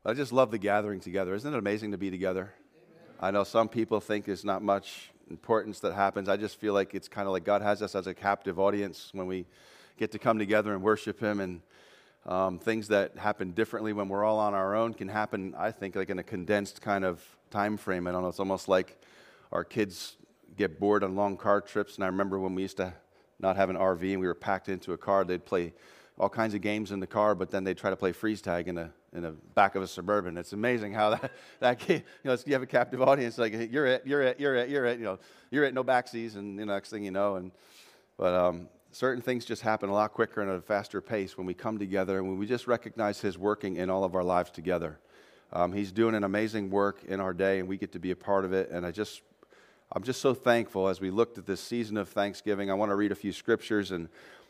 I just love the gathering together. Isn't it amazing to be together? I know some people think there's not much importance that happens. I just feel like it's kind of like God has us as a captive audience when we get to come together and worship Him, and things that happen differently when we're all on our own can happen, I think, like in a condensed kind of time frame. I don't know, it's almost like our kids get bored on long car trips, and I remember when we used to not have an RV and we were packed into a car, they'd play all kinds of games in the car, but then they'd try to play freeze tag in the back of a Suburban. It's amazing how that game, you have a captive audience, like you're it, no backseas, and next thing you know, but certain things just happen a lot quicker and at a faster pace when we come together and when we just recognize His working in all of our lives together. He's doing an amazing work in our day, and we get to be a part of it, and I'm just so thankful as we looked at this season of Thanksgiving. I want to read a few scriptures, and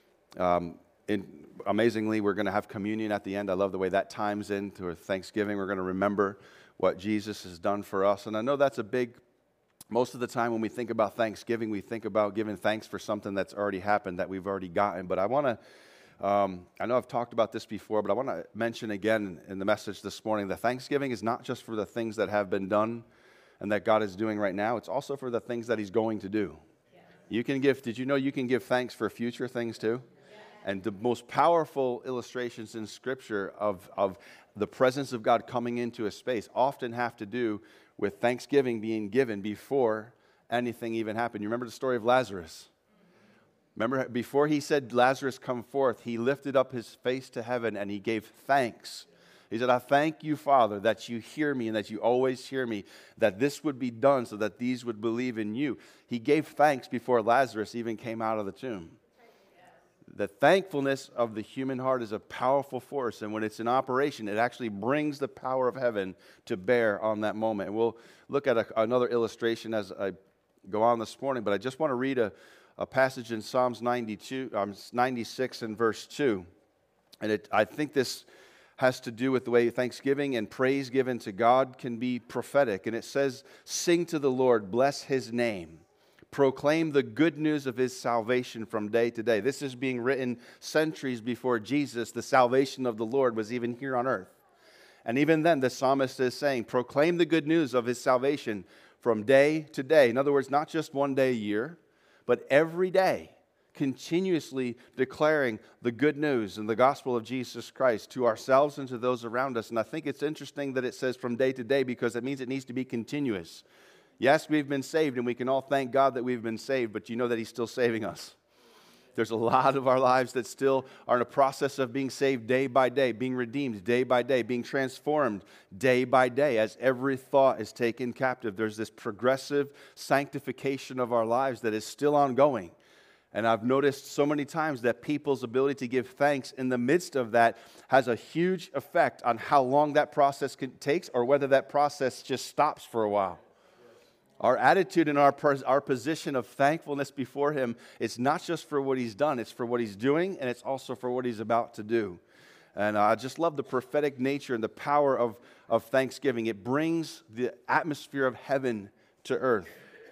amazingly, we're going to have communion at the end. I love the way that times into Thanksgiving. We're going to remember what Jesus has done for us. And I know that's most of the time when we think about Thanksgiving, we think about giving thanks for something that's already happened, that we've already gotten. But I want to, I know I've talked about this before, but I want to mention again in the message this morning that Thanksgiving is not just for the things that have been done and that God is doing right now. It's also for the things that He's going to do. Yeah. Did you know you can give thanks for future things too? And the most powerful illustrations in Scripture of the presence of God coming into a space often have to do with thanksgiving being given before anything even happened. You remember the story of Lazarus? Remember, before He said, Lazarus, come forth, He lifted up His face to heaven and He gave thanks. He said, I thank you, Father, that you hear me and that you always hear me, that this would be done so that these would believe in you. He gave thanks before Lazarus even came out of the tomb. The thankfulness of the human heart is a powerful force, and when it's in operation, it actually brings the power of heaven to bear on that moment. And we'll look at another illustration as I go on this morning, but I just want to read a passage in Psalms 96 and verse 2. And I think this has to do with the way thanksgiving and praise given to God can be prophetic. And it says, sing to the Lord, bless His name. Proclaim the good news of His salvation from day to day. This is being written centuries before Jesus. The salvation of the Lord was even here on earth. And even then, the psalmist is saying, proclaim the good news of His salvation from day to day. In other words, not just one day a year, but every day, continuously declaring the good news and the gospel of Jesus Christ to ourselves and to those around us. And I think it's interesting that it says from day to day, because it means it needs to be continuous. Yes, we've been saved, and we can all thank God that we've been saved, but you know that He's still saving us. There's a lot of our lives that still are in a process of being saved day by day, being redeemed day by day, being transformed day by day as every thought is taken captive. There's this progressive sanctification of our lives that is still ongoing. And I've noticed so many times that people's ability to give thanks in the midst of that has a huge effect on how long that process takes, or whether that process just stops for a while. Our attitude and our position of thankfulness before Him, it's not just for what He's done, it's for what He's doing, and it's also for what He's about to do. And I just love the prophetic nature and the power of thanksgiving. It brings the atmosphere of heaven to earth.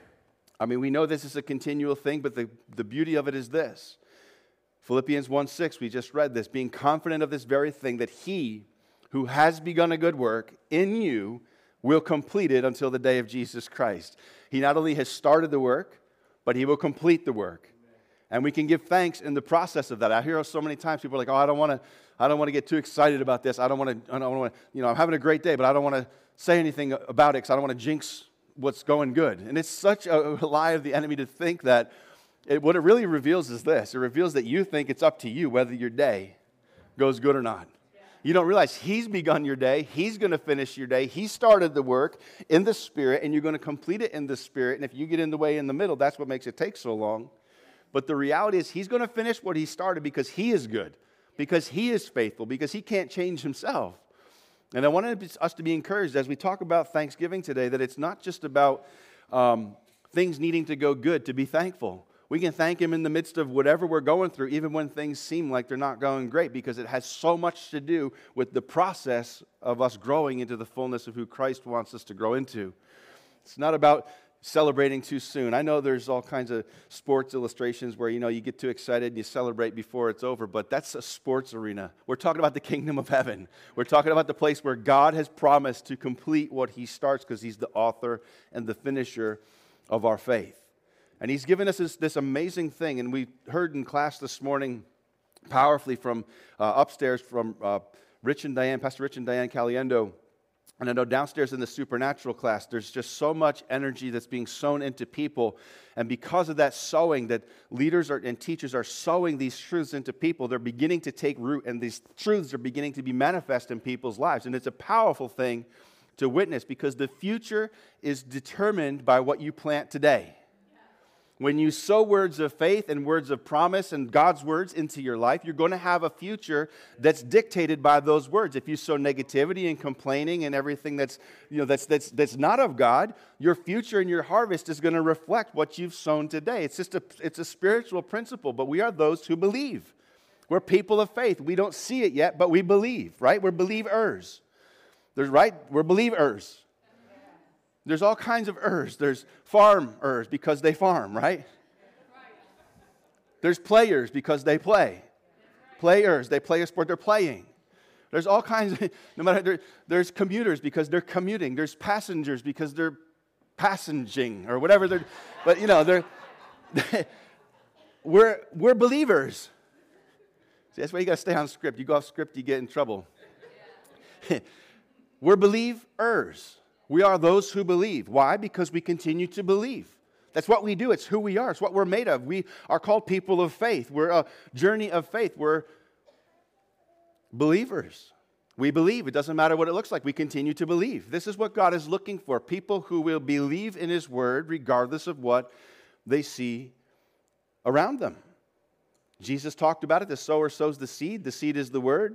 I mean, we know this is a continual thing, but the beauty of it is this. Philippians 1:6, we just read this, being confident of this very thing, that He who has begun a good work in you will complete it until the day of Jesus Christ. He not only has started the work, but He will complete the work. And we can give thanks in the process of that. I hear so many times people are like, oh, I don't want to get too excited about this. I don't want to, I'm having a great day, but I don't want to say anything about it because I don't want to jinx what's going good. And it's such a lie of the enemy to think that. What it really reveals is this. It reveals that you think it's up to you whether your day goes good or not. You don't realize He's begun your day. He's going to finish your day. He started the work in the Spirit, and you're going to complete it in the Spirit. And if you get in the way in the middle, that's what makes it take so long. But the reality is He's going to finish what He started because He is good, because He is faithful, because He can't change Himself. And I wanted us to be encouraged as we talk about Thanksgiving today that it's not just about things needing to go good to be thankful. We can thank Him in the midst of whatever we're going through, even when things seem like they're not going great, because it has so much to do with the process of us growing into the fullness of who Christ wants us to grow into. It's not about celebrating too soon. I know there's all kinds of sports illustrations where, you get too excited and you celebrate before it's over, but that's a sports arena. We're talking about the kingdom of heaven. We're talking about the place where God has promised to complete what he starts because he's the author and the finisher of our faith. And he's given us this amazing thing, and we heard in class this morning powerfully from upstairs from Rich and Diane, Pastor Rich and Diane Caliendo. And I know downstairs in the supernatural class, there's just so much energy that's being sown into people. And because of that sowing, that leaders and teachers are sowing these truths into people, they're beginning to take root, and these truths are beginning to be manifest in people's lives. And it's a powerful thing to witness because the future is determined by what you plant today. When you sow words of faith and words of promise and God's words into your life, you're going to have a future that's dictated by those words. If you sow negativity and complaining and everything that's not of God, your future and your harvest is going to reflect what you've sown today. It's a spiritual principle, but we are those who believe. We're people of faith. We don't see it yet, but we believe, right? We're believers. We're believers. There's all kinds of ers. There's farmers because they farm, right? There's players because they play. Players, they play a sport, they're playing. There's all kinds of, there's commuters because they're commuting. There's passengers because they're passenging or whatever they're, but we're believers. See, that's why you got to stay on script. You go off script, you get in trouble. We're believers. We are those who believe. Why? Because we continue to believe. That's what we do. It's who we are. It's what we're made of. We are called people of faith. We're a journey of faith. We're believers. We believe. It doesn't matter what it looks like. We continue to believe. This is what God is looking for. People who will believe in His Word regardless of what they see around them. Jesus talked about it. The sower sows the seed. The seed is the Word.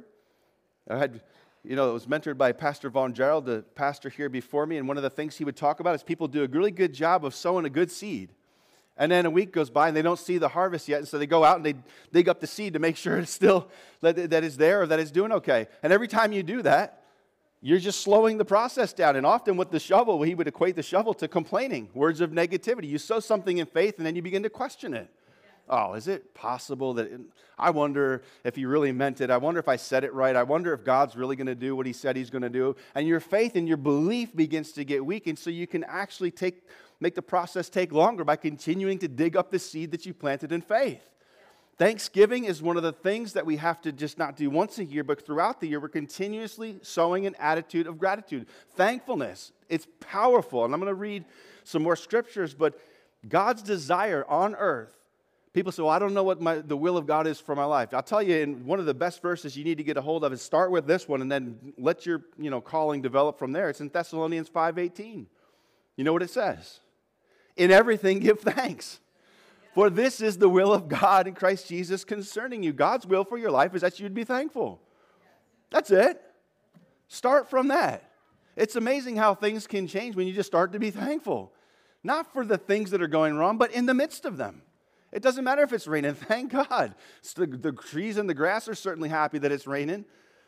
It was mentored by Pastor Von Gerald, the pastor here before me, and one of the things he would talk about is people do a really good job of sowing a good seed. And then a week goes by and they don't see the harvest yet, and so they go out and they dig up the seed to make sure it's still, that it's there or that it's doing okay. And every time you do that, you're just slowing the process down. And often with the shovel, he would equate the shovel to complaining, words of negativity. You sow something in faith and then you begin to question it. Oh, is it possible that I wonder if he really meant it? I wonder if I said it right. I wonder if God's really going to do what he said he's going to do. And your faith and your belief begins to get weak. And so you can actually make the process take longer by continuing to dig up the seed that you planted in faith. Thanksgiving is one of the things that we have to just not do once a year, but throughout the year, we're continuously sowing an attitude of gratitude. Thankfulness, it's powerful. And I'm going to read some more scriptures, but God's desire on earth. People say, well, I don't know what the will of God is for my life. I'll tell you, in one of the best verses you need to get a hold of is start with this one and then let your calling develop from there. It's in Thessalonians 5:18. You know what it says? In everything give thanks. For this is the will of God in Christ Jesus concerning you. God's will for your life is that you'd be thankful. That's it. Start from that. It's amazing how things can change when you just start to be thankful. Not for the things that are going wrong, but in the midst of them. It doesn't matter if it's raining. Thank God. The trees and the grass are certainly happy that it's raining.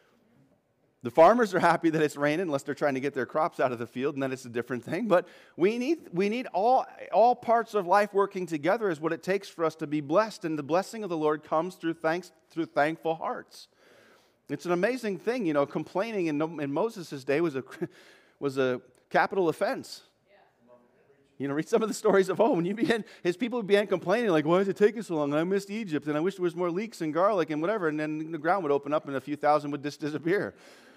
The farmers are happy that it's raining, unless they're trying to get their crops out of the field, and then it's a different thing. But we need all parts of life working together is what it takes for us to be blessed. And the blessing of the Lord comes through thankful hearts. It's an amazing thing. Complaining in Moses' day was a capital offense. Read some of the stories of, when his people began complaining, like, why is it taking so long? I missed Egypt, and I wish there was more leeks and garlic and whatever, and then the ground would open up and a few thousand would just disappear.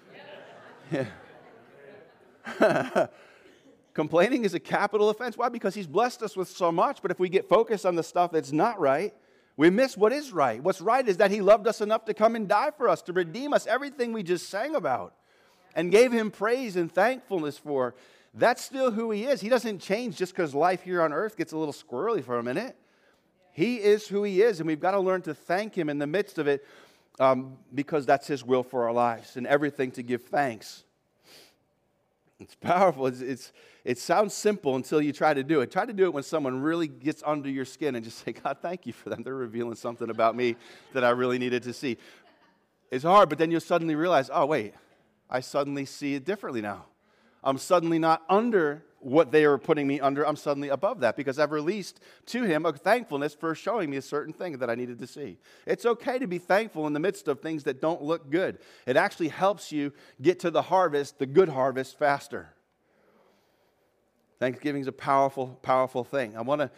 Yeah. Complaining is a capital offense. Why? Because he's blessed us with so much, but if we get focused on the stuff that's not right, we miss what is right. What's right is that he loved us enough to come and die for us, to redeem us, everything we just sang about, and gave him praise and thankfulness for. That's still who he is. He doesn't change just because life here on earth gets a little squirrely for a minute. He is who he is, and we've got to learn to thank him in the midst of it because that's his will for our lives, and everything to give thanks. It's powerful. It sounds simple until you try to do it. Try to do it when someone really gets under your skin and just say, God, thank you for them. They're revealing something about me that I really needed to see. It's hard, but then you'll suddenly realize, oh, wait, I suddenly see it differently now. I'm suddenly not under what they are putting me under, I'm suddenly above that because I've released to him a thankfulness for showing me a certain thing that I needed to see. It's okay to be thankful in the midst of things that don't look good. It actually helps you get to the harvest, the good harvest, faster. Thanksgiving is a powerful, powerful thing. I want to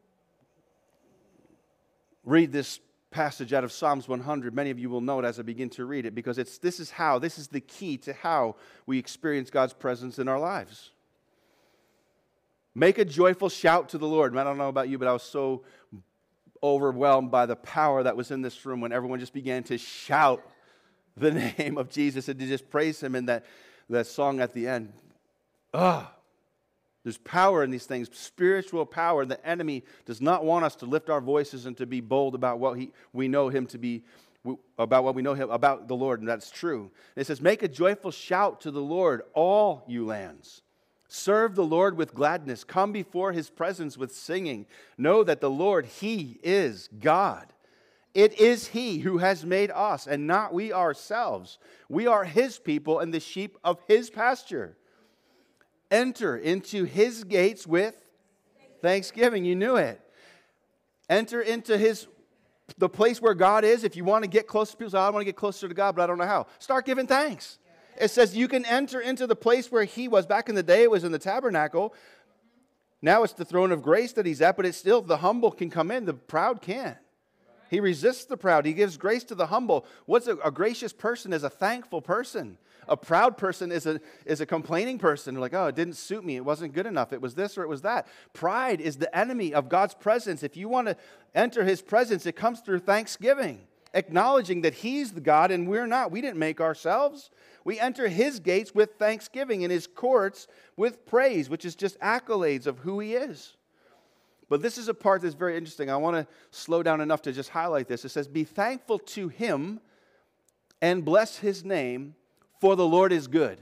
read this passage out of Psalms 100. Many of you will know it as I begin to read it because this is the key to how we experience God's presence in our lives. Make a joyful shout to the Lord. And I don't know about you, but I was so overwhelmed by the power that was in this room when everyone just began to shout the name of Jesus and to just praise him in that song at the end. There's power in these things, spiritual power. The enemy does not want us to lift our voices and to be bold about what we know him to be, about what we know him about the Lord, and that's true. And it says, make a joyful shout to the Lord, all you lands. Serve the Lord with gladness. Come before his presence with singing. Know that the Lord, he is God. It is he who has made us, and not we ourselves. We are his people and the sheep of his pasture. Enter into his gates with thanksgiving. You knew it. Enter into the place where God is. If you want to get close to people, say, I want to get closer to God, but I don't know how. Start giving thanks. It says you can enter into the place where he was. Back in the day, it was in the tabernacle. Now it's the throne of grace that he's at, but it's still the humble can come in. The proud can't. He resists the proud. He gives grace to the humble. What's a gracious person is a thankful person. A proud person is a complaining person. They're like, oh, it didn't suit me. It wasn't good enough. It was this or it was that. Pride is the enemy of God's presence. If you want to enter his presence, it comes through thanksgiving, acknowledging that he's the God and we're not. We didn't make ourselves. We enter his gates with thanksgiving and his courts with praise, which is just accolades of who he is. But this is a part that's very interesting. I want to slow down enough to just highlight this. It says, be thankful to him and bless his name, for the Lord is good.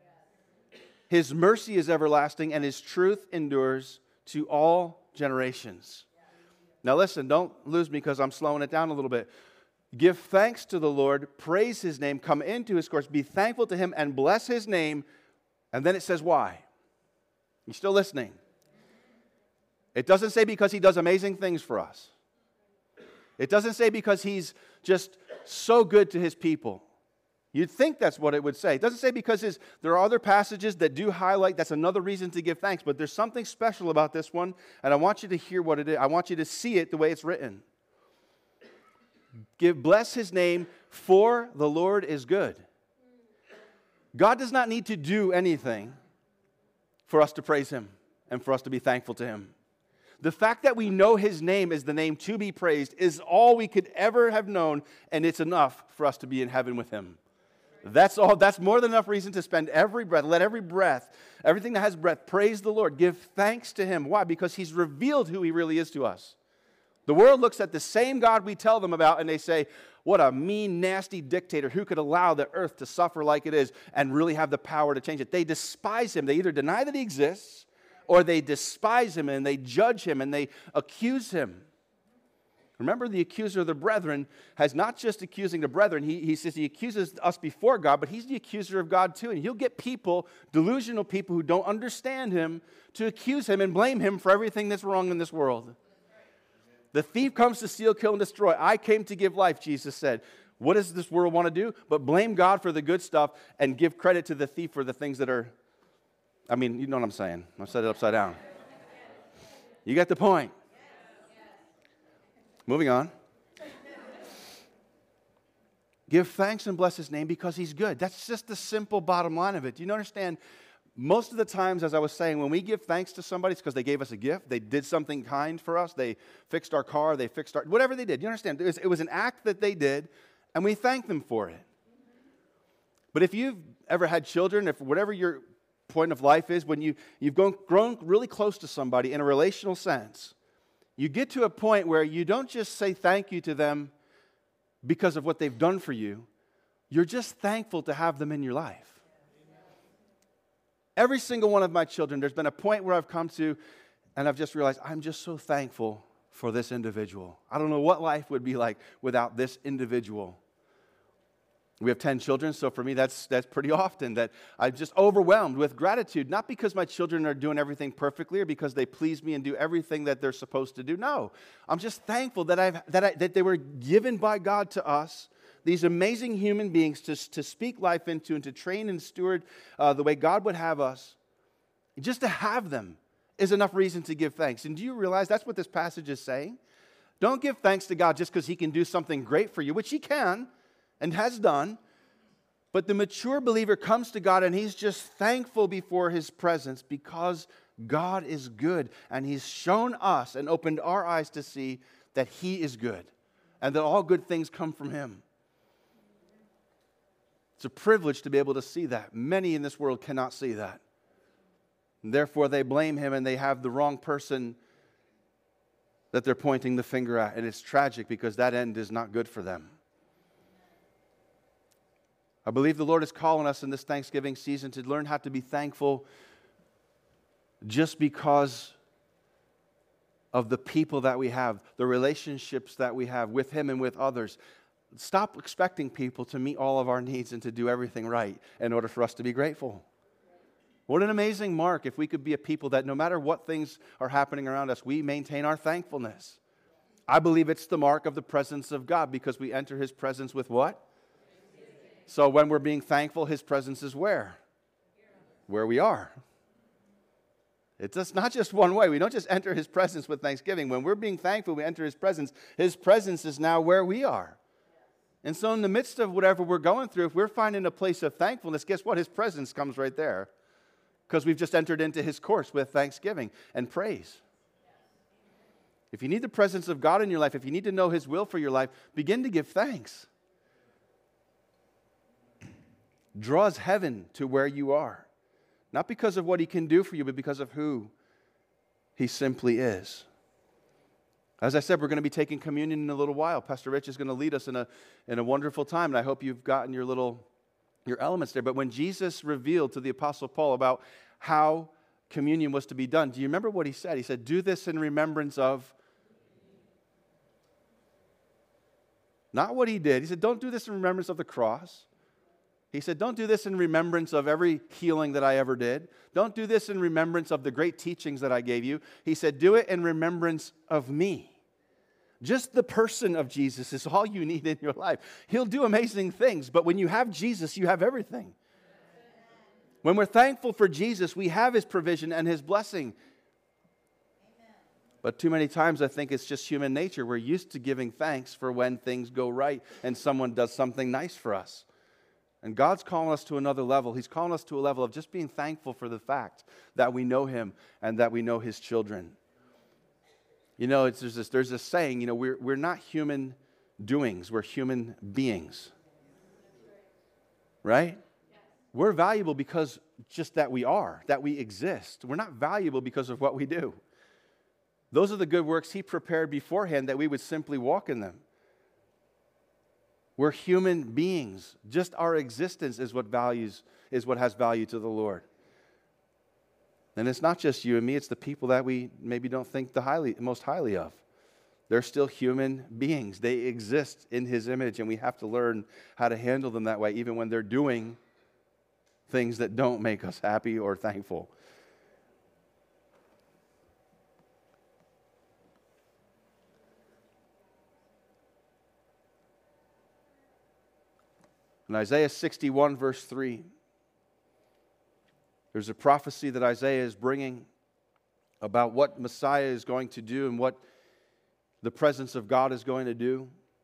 His mercy is everlasting, and his truth endures to all generations. Now listen, don't lose me because I'm slowing it down a little bit. Give thanks to the Lord, praise his name, come into his courts, be thankful to him, and bless his name. And then it says why. You still listening? It doesn't say because he does amazing things for us. It doesn't say because he's just so good to his people. You'd think that's what it would say. It doesn't say because there are other passages that do highlight that's another reason to give thanks, but there's something special about this one, and I want you to hear what it is. I want you to see it the way it's written. Bless his name, for the Lord is good. God does not need to do anything for us to praise him and for us to be thankful to him. The fact that we know his name is the name to be praised is all we could ever have known, and it's enough for us to be in heaven with him. That's all. That's more than enough reason to spend every breath, let every breath, everything that has breath, praise the Lord. Give thanks to him. Why? Because he's revealed who he really is to us. The world looks at the same God we tell them about, and they say, what a mean, nasty dictator who could allow the earth to suffer like it is and really have the power to change it. They despise him. They either deny that he exists, or they despise him and they judge him and they accuse him. Remember, the accuser of the brethren has not just accusing the brethren. He says he accuses us before God, but he's the accuser of God too. And he'll get people, delusional people who don't understand him, to accuse him and blame him for everything that's wrong in this world. The thief comes to steal, kill, and destroy. I came to give life, Jesus said. What does this world want to do? But blame God for the good stuff and give credit to the thief for the things that are, you know what I'm saying. I've said it upside down. You get the point. Moving on. Give thanks and bless his name because he's good. That's just the simple bottom line of it. Do you understand? Most of the times, as I was saying, when we give thanks to somebody, it's because they gave us a gift. They did something kind for us. They fixed our car. They fixed whatever they did. You understand? It was an act that they did, and we thank them for it. But if you've ever had children, if whatever your point of life is, when you've grown really close to somebody in a relational sense, you get to a point where you don't just say thank you to them because of what they've done for you. You're just thankful to have them in your life. Every single one of my children, there's been a point where I've come to, and I've just realized, I'm just so thankful for this individual. I don't know what life would be like without this individual. We have 10 children, so for me that's pretty often that I'm just overwhelmed with gratitude, not because my children are doing everything perfectly or because they please me and do everything that they're supposed to do. No, I'm just thankful that they were given by God to us, these amazing human beings to speak life into and to train and steward the way God would have us. Just to have them is enough reason to give thanks. And do you realize that's what this passage is saying? Don't give thanks to God just because He can do something great for you, which He can and has done. But the mature believer comes to God and he's just thankful before His presence because God is good. And He's shown us and opened our eyes to see that He is good and that all good things come from Him. It's a privilege to be able to see that. Many in this world cannot see that. And therefore, they blame Him and they have the wrong person that they're pointing the finger at. And it's tragic because that end is not good for them. I believe the Lord is calling us in this Thanksgiving season to learn how to be thankful just because of the people that we have, the relationships that we have with Him and with others. Stop expecting people to meet all of our needs and to do everything right in order for us to be grateful. What an amazing mark if we could be a people that no matter what things are happening around us, we maintain our thankfulness. I believe it's the mark of the presence of God because we enter His presence with what? So when we're being thankful, His presence is where? Where we are. It's just not just one way. We don't just enter His presence with thanksgiving. When we're being thankful, we enter His presence. His presence is now where we are. And so in the midst of whatever we're going through, if we're finding a place of thankfulness, guess what? His presence comes right there. Because we've just entered into His course with thanksgiving and praise. If you need the presence of God in your life, if you need to know His will for your life, begin to give thanks. Draws heaven to where you are. Not because of what He can do for you, but because of who He simply is. As I said, we're going to be taking communion in a little while. Pastor Rich is going to lead us in a wonderful time, and I hope you've gotten your elements there. But when Jesus revealed to the Apostle Paul about how communion was to be done, do you remember what He said? He said, do this in remembrance of... Not what He did. He said, don't do this in remembrance of the cross. He said, don't do this in remembrance of every healing that I ever did. Don't do this in remembrance of the great teachings that I gave you. He said, do it in remembrance of me. Just the person of Jesus is all you need in your life. He'll do amazing things, but when you have Jesus, you have everything. When we're thankful for Jesus, we have His provision and His blessing. But too many times I think it's just human nature. We're used to giving thanks for when things go right and someone does something nice for us. And God's calling us to another level. He's calling us to a level of just being thankful for the fact that we know Him and that we know His children. You know, there's this saying, you know, we're not human doings, we're human beings. Right? We're valuable because just that we are, that we exist. We're not valuable because of what we do. Those are the good works He prepared beforehand that we would simply walk in them. We're human beings. Just our existence is what has value to the Lord. And it's not just you and me, it's the people that we maybe don't think most highly of. They're still human beings. They exist in His image, and we have to learn how to handle them that way, even when they're doing things that don't make us happy or thankful. In Isaiah 61, verse 3, there's a prophecy that Isaiah is bringing about what Messiah is going to do and what the presence of God is going to do.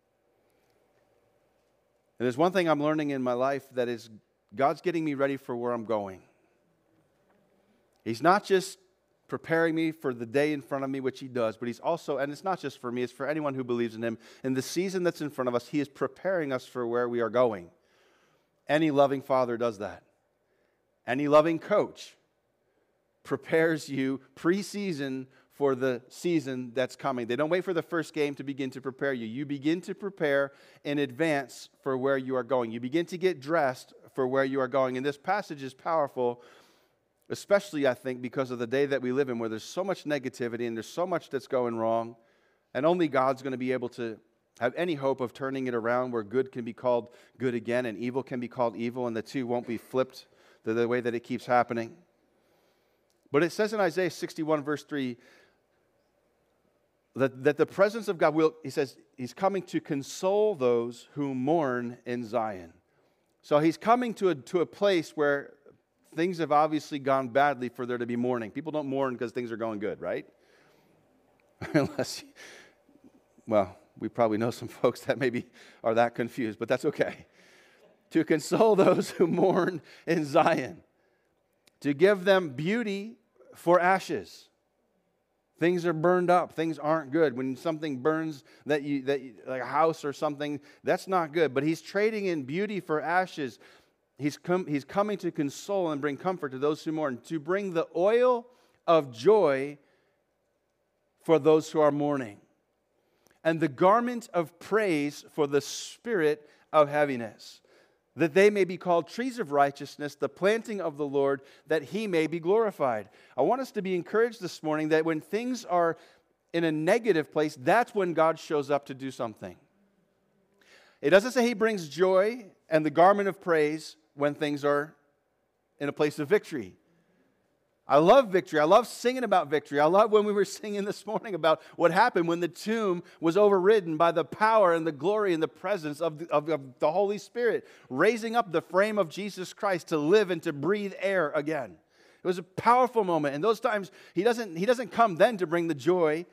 And there's one thing I'm learning in my life, that is God's getting me ready for where I'm going. He's not just preparing me for the day in front of me, which He does, but He's also, and it's not just for me, it's for anyone who believes in Him. In the season that's in front of us, He is preparing us for where we are going. Any loving father does that. Any loving coach prepares you pre-season for the season that's coming. They don't wait for the first game to begin to prepare you. You begin to prepare in advance for where you are going. You begin to get dressed for where you are going. And this passage is powerful, especially, I think, because of the day that we live in, where there's so much negativity and there's so much that's going wrong, and only God's going to be able to have any hope of turning it around where good can be called good again and evil can be called evil, and the two won't be flipped the way that it keeps happening. But it says in Isaiah 61 verse 3 that the presence of God he says, He's coming to console those who mourn in Zion. So He's coming to a place where things have obviously gone badly for there to be mourning. People don't mourn because things are going good, right? Well, we probably know some folks that maybe are that confused, but that's okay. To console those who mourn in Zion. To give them beauty for ashes. Things are burned up. Things aren't good. When something burns like a house or something, that's not good. But He's trading in beauty for ashes. He's coming to console and bring comfort to those who mourn, to bring the oil of joy for those who are mourning, and the garment of praise for the spirit of heaviness, that they may be called trees of righteousness, the planting of the Lord, that He may be glorified. I want us to be encouraged this morning that when things are in a negative place, that's when God shows up to do something. It doesn't say He brings joy and the garment of praise when things are in a place of victory. I love victory. I love singing about victory. I love when we were singing this morning about what happened when the tomb was overridden by the power and the glory and the presence of the Holy Spirit, raising up the frame of Jesus Christ to live and to breathe air again. It was a powerful moment. And those times, He doesn't come then to bring the joy,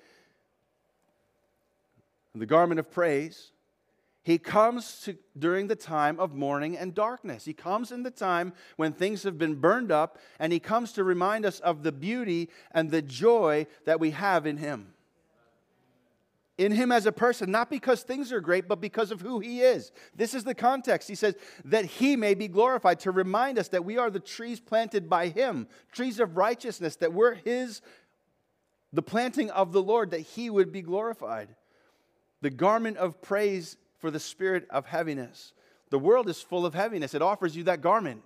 the garment of praise. He comes during the time of mourning and darkness. He comes in the time when things have been burned up, and He comes to remind us of the beauty and the joy that we have in Him. In Him as a person, not because things are great, but because of who He is. This is the context. He says that He may be glorified, to remind us that we are the trees planted by Him, trees of righteousness, that we're the planting of the Lord, that He would be glorified. The garment of praise for the spirit of heaviness. The world is full of heaviness. It offers you that garment.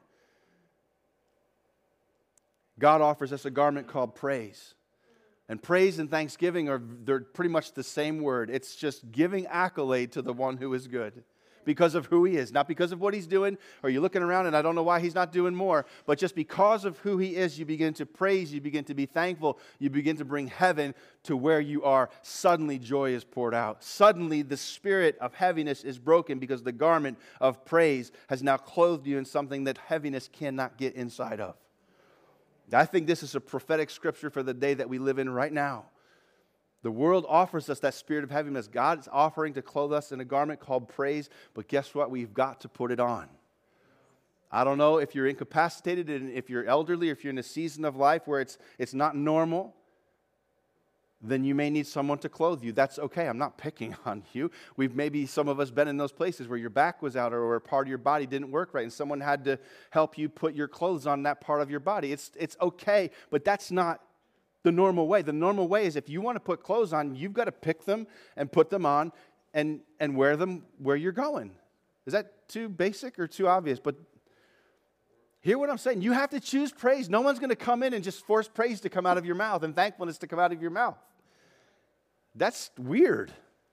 God offers us a garment called praise. And praise and thanksgiving they're pretty much the same word. It's just giving accolade to the one who is good because of who He is, not because of what He's doing, or you're looking around and I don't know why He's not doing more, but just because of who He is, you begin to praise, you begin to be thankful, you begin to bring heaven to where you are. Suddenly joy is poured out. Suddenly the spirit of heaviness is broken because the garment of praise has now clothed you in something that heaviness cannot get inside of. I think this is a prophetic scripture for the day that we live in right now. The world offers us that spirit of heaviness. God is offering to clothe us in a garment called praise, but guess what? We've got to put it on. I don't know if you're incapacitated and if you're elderly, or if you're in a season of life where it's not normal, then you may need someone to clothe you. That's okay. I'm not picking on you. Maybe some of us been in those places where your back was out or a part of your body didn't work right and someone had to help you put your clothes on that part of your body. It's okay, but that's not the normal way. The normal way is if you want to put clothes on, you've got to pick them and put them on and wear them where you're going. Is that too basic or too obvious? But hear what I'm saying. You have to choose praise. No one's going to come in and just force praise to come out of your mouth and thankfulness to come out of your mouth. That's weird.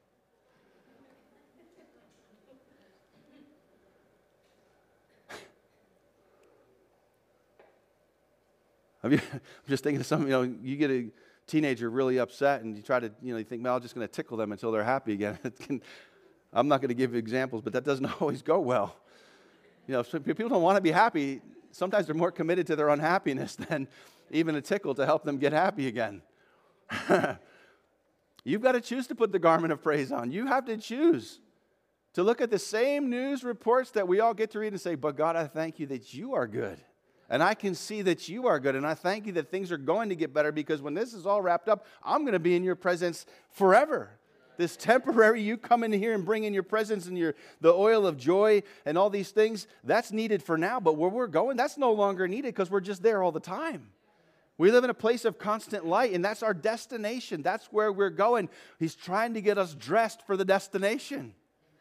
I'm just thinking of something, you get a teenager really upset and you try to, you think, well, I'm just going to tickle them until they're happy again. I'm not going to give you examples, but that doesn't always go well. People don't want to be happy. Sometimes they're more committed to their unhappiness than even a tickle to help them get happy again. You've got to choose to put the garment of praise on. You have to choose to look at the same news reports that we all get to read and say, but God, I thank you that you are good. And I can see that you are good. And I thank you that things are going to get better because when this is all wrapped up, I'm going to be in your presence forever. This temporary, you come in here and bring in your presence and the oil of joy and all these things, that's needed for now. But where we're going, that's no longer needed because we're just there all the time. We live in a place of constant light, and that's our destination. That's where we're going. He's trying to get us dressed for the destination.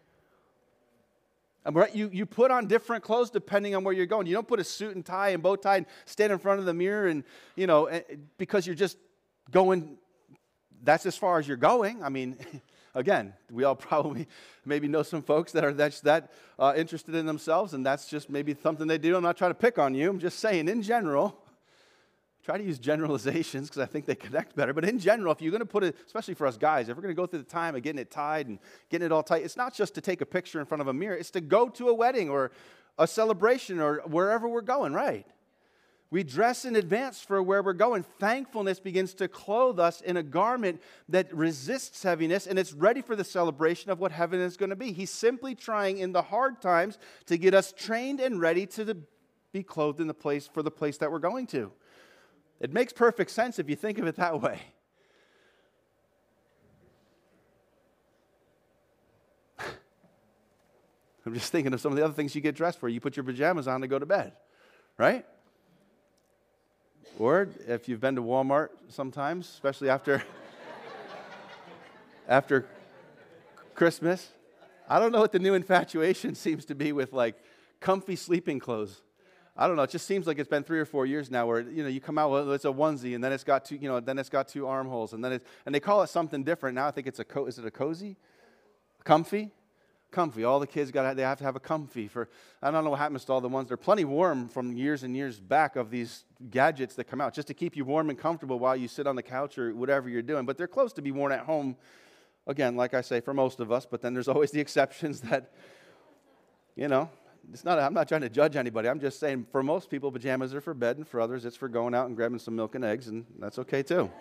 You put on different clothes depending on where you're going. You don't put a suit and tie and bow tie and stand in front of the mirror and, because you're just going, that's as far as you're going. I mean, Again, we all probably maybe know some folks that are that interested in themselves, and that's just maybe something they do. I'm not trying to pick on you. I'm just saying, in general, try to use generalizations because I think they connect better. But in general, if you're going to put it, especially for us guys, if we're going to go through the time of getting it tied and getting it all tight, it's not just to take a picture in front of a mirror. It's to go to a wedding or a celebration or wherever we're going, right? We dress in advance for where we're going. Thankfulness begins to clothe us in a garment that resists heaviness, and it's ready for the celebration of what heaven is going to be. He's simply trying in the hard times to get us trained and ready to be clothed in the place that we're going to. It makes perfect sense if you think of it that way. I'm just thinking of some of the other things you get dressed for. You put your pajamas on to go to bed, right? Or if you've been to Walmart sometimes, especially after Christmas, I don't know what the new infatuation seems to be with like comfy sleeping clothes. I don't know. It just seems like it's been 3 or 4 years now where, you come out, well, it's a onesie, and then it's got two armholes, and they call it something different. Now I think it's is it a cozy? Comfy? Comfy. All the kids they have to have a comfy I don't know what happens to all the ones. They're plenty warm from years and years back of these gadgets that come out just to keep you warm and comfortable while you sit on the couch or whatever you're doing. But they're close to be worn at home, again, like I say, for most of us. But then there's always the exceptions that, I'm not trying to judge anybody. I'm just saying for most people, pajamas are for bed, and for others, it's for going out and grabbing some milk and eggs, and that's okay too.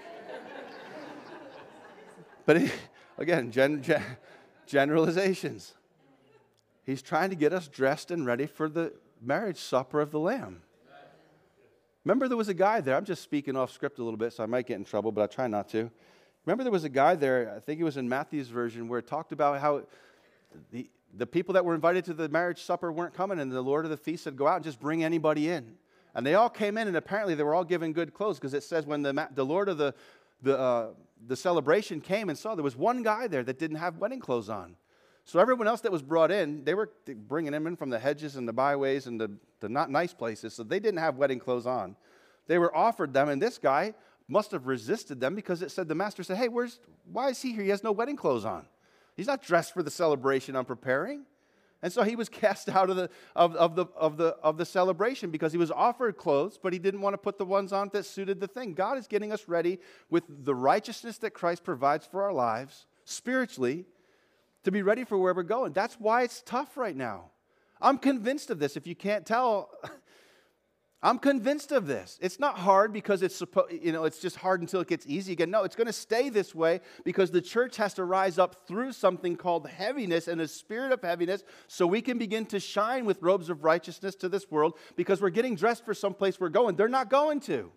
But again, generalizations. He's trying to get us dressed and ready for the marriage supper of the Lamb. Remember there was a guy there. I'm just speaking off script a little bit, so I might get in trouble, but I try not to. Remember there was a guy there, I think it was in Matthew's version, where it talked about how the people that were invited to the marriage supper weren't coming, and the Lord of the feast said, go out and just bring anybody in. And they all came in, and apparently they were all given good clothes, because it says when the Lord of the celebration came and saw, there was one guy there that didn't have wedding clothes on. So everyone else that was brought in, they were bringing them in from the hedges and the byways and the not nice places, so they didn't have wedding clothes on. They were offered them, and this guy must have resisted them because it said, the master said, hey, why is he here? He has no wedding clothes on. He's not dressed for the celebration I'm preparing. And so he was cast out of the celebration because he was offered clothes, but he didn't want to put the ones on that suited the thing. God is getting us ready with the righteousness that Christ provides for our lives, spiritually, to be ready for where we're going. That's why it's tough right now. I'm convinced of this. If you can't tell, I'm convinced of this. It's not hard because it's just hard until it gets easy again. No, it's going to stay this way because the church has to rise up through something called heaviness and a spirit of heaviness so we can begin to shine with robes of righteousness to this world because we're getting dressed for someplace we're going. They're not going to.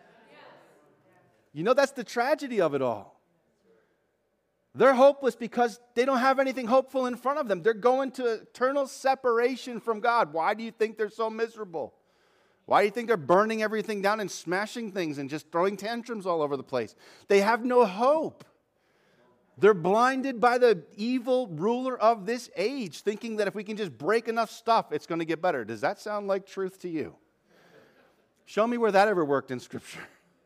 That's the tragedy of it all. They're hopeless because they don't have anything hopeful in front of them. They're going to eternal separation from God. Why do you think they're so miserable? Why do you think they're burning everything down and smashing things and just throwing tantrums all over the place? They have no hope. They're blinded by the evil ruler of this age, thinking that if we can just break enough stuff, it's going to get better. Does that sound like truth to you? Show me where that ever worked in Scripture.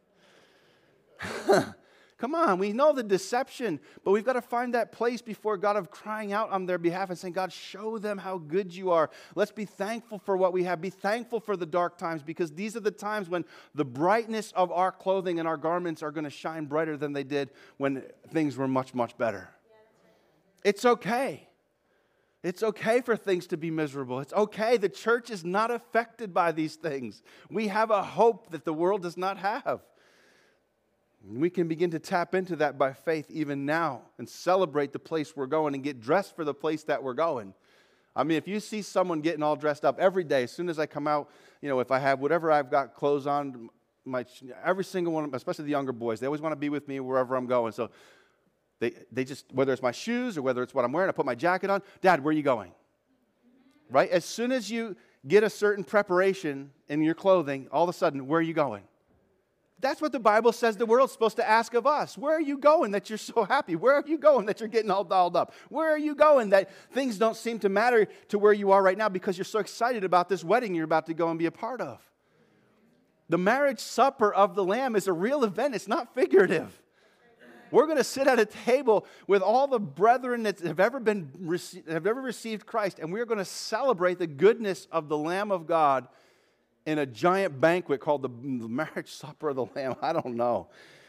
Come on, we know the deception, but we've got to find that place before God of crying out on their behalf and saying, God, show them how good you are. Let's be thankful for what we have. Be thankful for the dark times because these are the times when the brightness of our clothing and our garments are going to shine brighter than they did when things were much, much better. It's okay. It's okay for things to be miserable. It's okay. The church is not affected by these things. We have a hope that the world does not have. We can begin to tap into that by faith even now and celebrate the place we're going and get dressed for the place that we're going. I mean, if you see someone getting all dressed up every day, as soon as I come out, if I have whatever I've got clothes on, every single one, especially the younger boys, they always want to be with me wherever I'm going. So they just, whether it's my shoes or whether it's what I'm wearing, I put my jacket on. Dad, where are you going? Right? As soon as you get a certain preparation in your clothing, all of a sudden, where are you going? That's what the Bible says the world's supposed to ask of us. Where are you going that you're so happy? Where are you going that you're getting all dolled up? Where are you going that things don't seem to matter to where you are right now because you're so excited about this wedding you're about to go and be a part of? The marriage supper of the Lamb is a real event. It's not figurative. We're going to sit at a table with all the brethren that have ever received Christ, and we're going to celebrate the goodness of the Lamb of God in a giant banquet called the marriage supper of the Lamb. I don't know.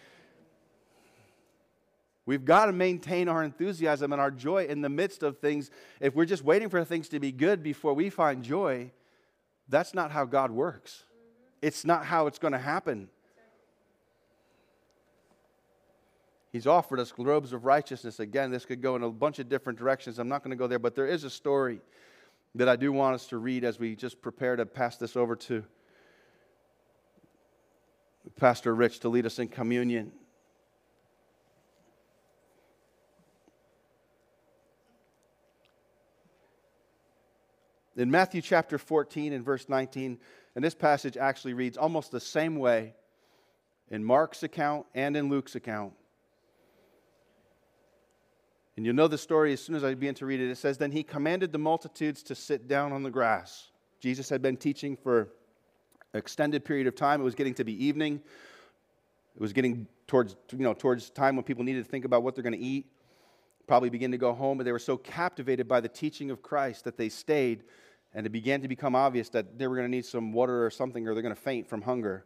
We've got to maintain our enthusiasm and our joy in the midst of things. If we're just waiting for things to be good before we find joy, that's not how God works. It's not how it's going to happen. He's offered us robes of righteousness. Again, this could go in a bunch of different directions. I'm not going to go there, but there is a story that I do want us to read as we just prepare to pass this over to Pastor Rich to lead us in communion. In Matthew chapter 14 and verse 19, and this passage actually reads almost the same way in Mark's account and in Luke's account. And you'll know the story as soon as I begin to read it. It says, "Then he commanded the multitudes to sit down on the grass." Jesus had been teaching for an extended period of time. It was getting to be evening. It was getting towards time when people needed to think about what they're going to eat, probably begin to go home. But they were so captivated by the teaching of Christ that they stayed, and it began to become obvious that they were going to need some water or something, or they're going to faint from hunger.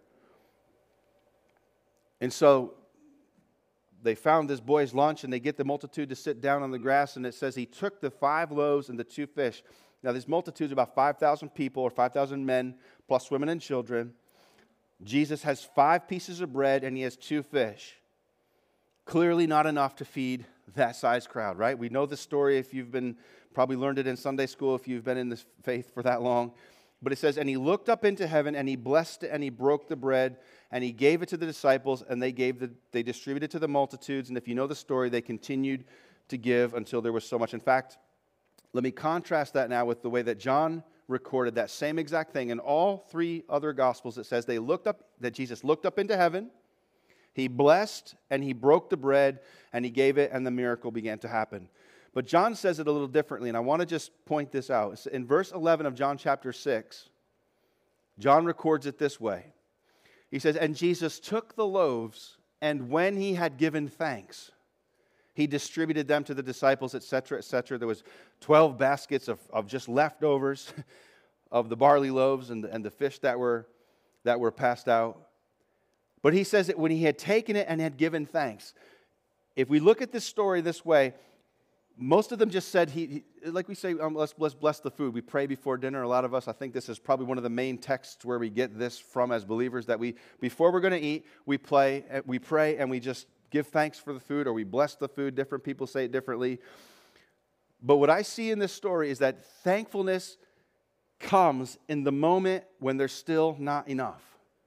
And so they found this boy's lunch, and they get the multitude to sit down on the grass, and it says he took the 5 loaves and the 2 fish. Now, this multitude is about 5,000 people, or 5,000 men, plus women and children. Jesus has 5 pieces of bread, and he has 2 fish. Clearly not enough to feed that size crowd, right? We know the story if you've probably learned it in Sunday school, if you've been in this faith for that long. But it says, "And he looked up into heaven, and he blessed it, and he broke the bread, and he gave it to the disciples, and they distributed it to the multitudes." And if you know the story, they continued to give until there was so much. In fact, let me contrast that now with the way that John recorded that same exact thing. In all 3 other Gospels, it says that Jesus looked up into heaven, he blessed, and he broke the bread, and he gave it, and the miracle began to happen. But John says it a little differently, and I want to just point this out. In verse 11 of John chapter 6, John records it this way. He says, "And Jesus took the loaves, and when he had given thanks, he distributed them to the disciples, etc., etc." There was 12 baskets of just leftovers of the barley loaves and the fish that were passed out. But he says that when he had taken it and had given thanks, if we look at this story this way, most of them just said, like we say, let's bless the food. We pray before dinner. A lot of us, I think this is probably one of the main texts where we get this from as believers, that before we're going to eat, we pray, and we just give thanks for the food, or we bless the food. Different people say it differently. But what I see in this story is that thankfulness comes in the moment when there's still not enough.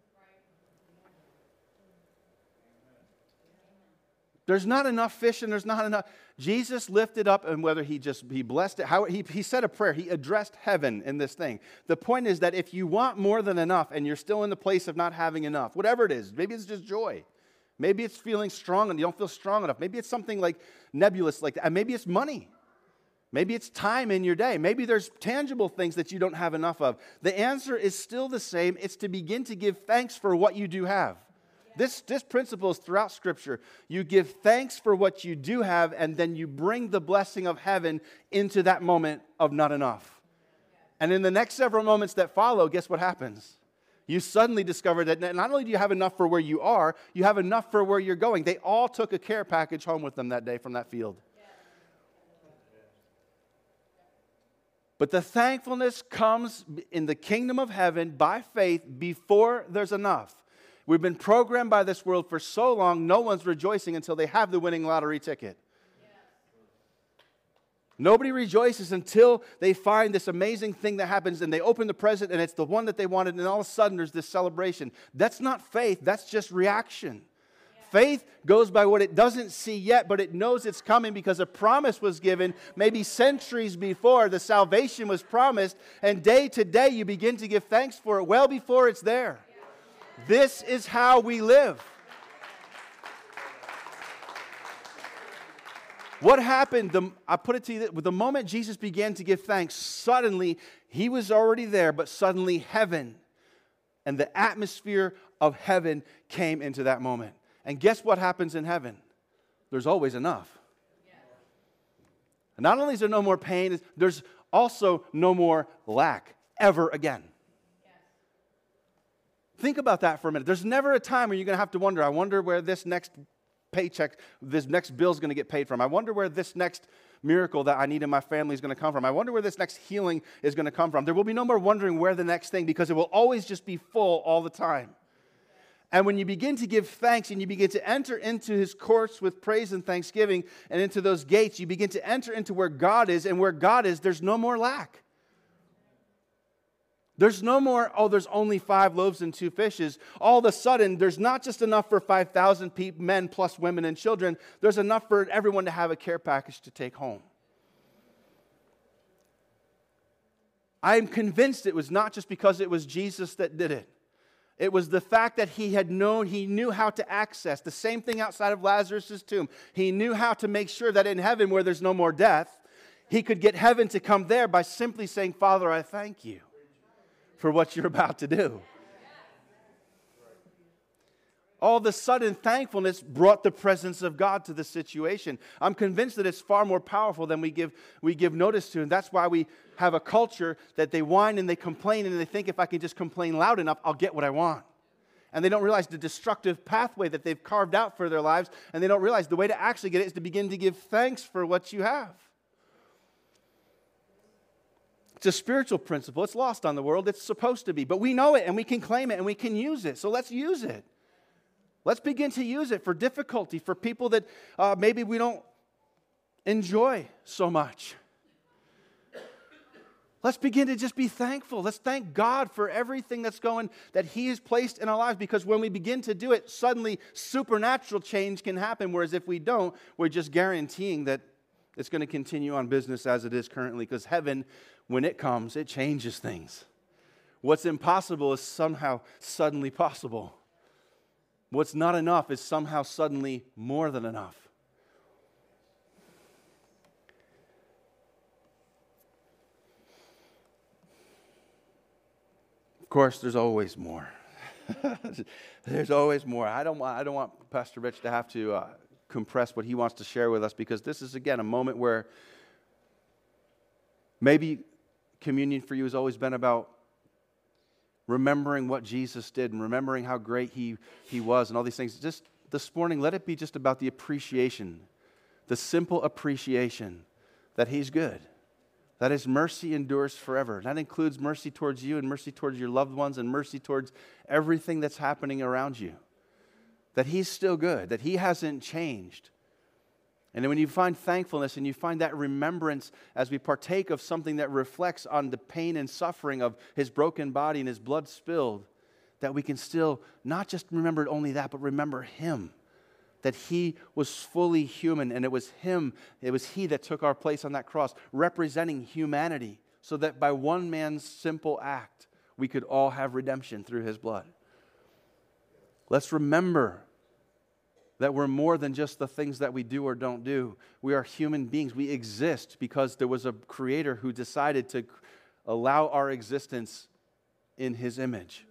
There's not enough fish, and there's not enough. Jesus lifted up, and whether he blessed it, how he said a prayer, he addressed heaven in this thing. The point is that if you want more than enough, and you're still in the place of not having enough, whatever it is, maybe it's just joy, maybe it's feeling strong and you don't feel strong enough, maybe it's something like nebulous like that, and maybe it's money, maybe it's time in your day, maybe there's tangible things that you don't have enough of. The answer is still the same. It's to begin to give thanks for what you do have. This principle is throughout Scripture. You give thanks for what you do have, and then you bring the blessing of heaven into that moment of not enough. And in the next several moments that follow, guess what happens? You suddenly discover that not only do you have enough for where you are, you have enough for where you're going. They all took a care package home with them that day from that field. But the thankfulness comes in the kingdom of heaven by faith before there's enough. We've been programmed by this world for so long, no one's rejoicing until they have the winning lottery ticket. Nobody rejoices until they find this amazing thing that happens, and they open the present, and it's the one that they wanted, and all of a sudden there's this celebration. That's not faith, that's just reaction. Faith goes by what it doesn't see yet, but it knows it's coming because a promise was given maybe centuries before. The salvation was promised, and day to day you begin to give thanks for it well before it's there. This is how we live. What happened, I put it to you, the moment Jesus began to give thanks, suddenly, he was already there, but suddenly heaven and the atmosphere of heaven came into that moment. And guess what happens in heaven? there's always enough. And not only is there no more pain, there's also no more lack ever again. Think about that for a minute. There's never a time where you're going to have to wonder, I wonder where this next paycheck, this next bill is going to get paid from. I wonder where this next miracle that I need in my family is going to come from. I wonder where this next healing is going to come from. There will be no more wondering where the next thing, because it will always just be full all the time. And when you begin to give thanks and you begin to enter into His courts with praise and thanksgiving and into those gates, you begin to enter into where God is, and where God is, there's no more lack. There's no more, there's only 5 loaves and 2 fishes. All of a sudden, there's not just enough for 5,000 men plus women and children. There's enough for everyone to have a care package to take home. I'm convinced it was not just because it was Jesus that did it. It was the fact that he knew how to access. The same thing outside of Lazarus' tomb. He knew how to make sure that in heaven, where there's no more death, he could get heaven to come there by simply saying, Father, I thank you for what you're about to do. All of a sudden, thankfulness brought the presence of God to the situation. I'm convinced that it's far more powerful than we give notice to. And that's why we have a culture that they whine and they complain, and they think if I can just complain loud enough, I'll get what I want. And they don't realize the destructive pathway that they've carved out for their lives. And they don't realize the way to actually get it is to begin to give thanks for what you have. It's a spiritual principle. It's lost on the world. It's supposed to be. But we know it, and we can claim it, and we can use it. So let's use it. Let's begin to use it for difficulty, for people that maybe we don't enjoy so much. Let's begin to just be thankful. Let's thank God for everything that He has placed in our lives, because when we begin to do it, suddenly supernatural change can happen, whereas if we don't, we're just guaranteeing that it's going to continue on business as it is currently, because heaven, when it comes, it changes things. What's impossible is somehow suddenly possible. What's not enough is somehow suddenly more than enough. Of course, there's always more. There's always more. I don't want Pastor Rich to have to compress what he wants to share with us, because this is, again, a moment where maybe communion for you has always been about remembering what Jesus did and remembering how great He was and all these things. Just this morning, let it be just about the appreciation, the simple appreciation that He's good, that His mercy endures forever. And that includes mercy towards you and mercy towards your loved ones and mercy towards everything that's happening around you. That He's still good, that He hasn't changed. And then when you find thankfulness and you find that remembrance as we partake of something that reflects on the pain and suffering of His broken body and His blood spilled, that we can still not just remember only that, but remember Him. That He was fully human, and it was He that took our place on that cross, representing humanity, so that by one man's simple act, we could all have redemption through His blood. Let's remember that we're more than just the things that we do or don't do. We are human beings. We exist because there was a Creator who decided to allow our existence in His image.